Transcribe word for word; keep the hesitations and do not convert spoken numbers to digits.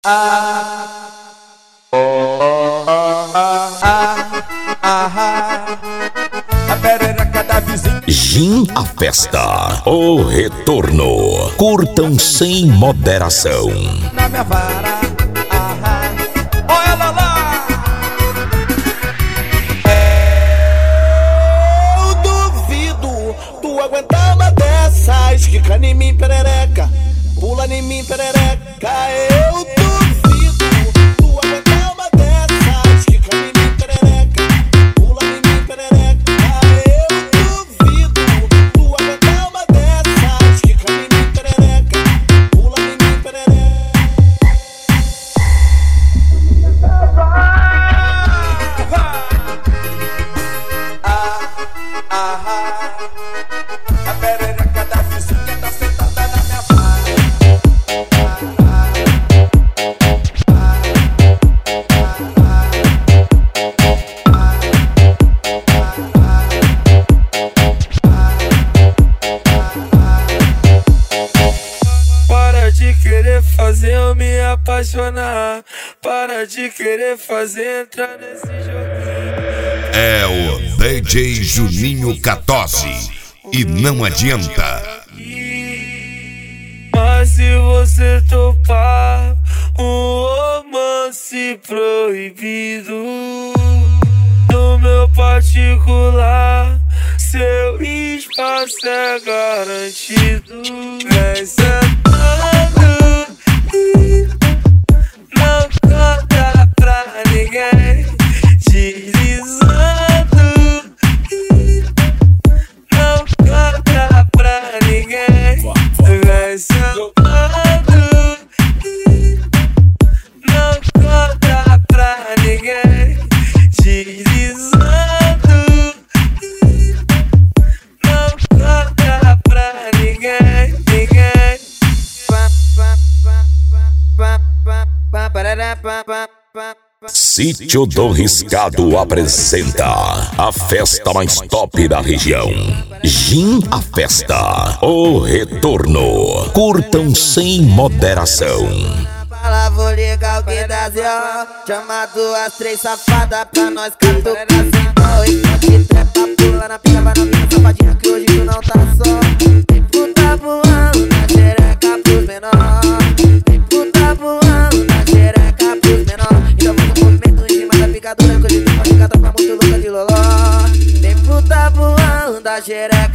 ah, oh, ah, ah, ah, ah, a perereca da vizinha. Gin a Festa, o retorno. Curtam sem moderação. Na minha vara, ah, ah, olha lá lá. Eu duvido tu aguentar uma dessas. Quica em mim, perereca, pula em mim, perereca. Eu duvido tu aguentar uma dessas. Quica em mim, perereca, pula em mim, perereca. Eu duvido tu aguentar uma dessas. Quica em mim, perereca, pula em mim, perereca. Ah, ah, ah, a perereca da vizinha tá sentada na minha vara. Para de querer fazer eu me apaixonar. Para de querer fazer entrar nesse joguinho. É o D J Juninho Catozzi. E não adianta. Mas se você topar um romance proibido no meu particular, seu espaço é garantido. Vem sentando, não conta pra ninguém, deslizando, não conta pra ninguém. Vem sentando, não conta pra ninguém, deslizando, não conta pra ninguém, ninguém. Sítio do Riscado apresenta a festa mais top da região. Gin a Festa, o retorno. Curtam sem moderação. Fala, vou ligar o que dá zero. Chama duas, três safadas pra nós catucar sem dó. Enquanto trepa, pula na pica, vai na minha safadinha que hoje tu não tá só. Tem puta voando na xereca pros menor. Tem puta voando na xereca pros menor. Então vamos no movimento em cima da picadura, que hoje tu vai ficar tá muito louca de loló. Tem puta voando na xereca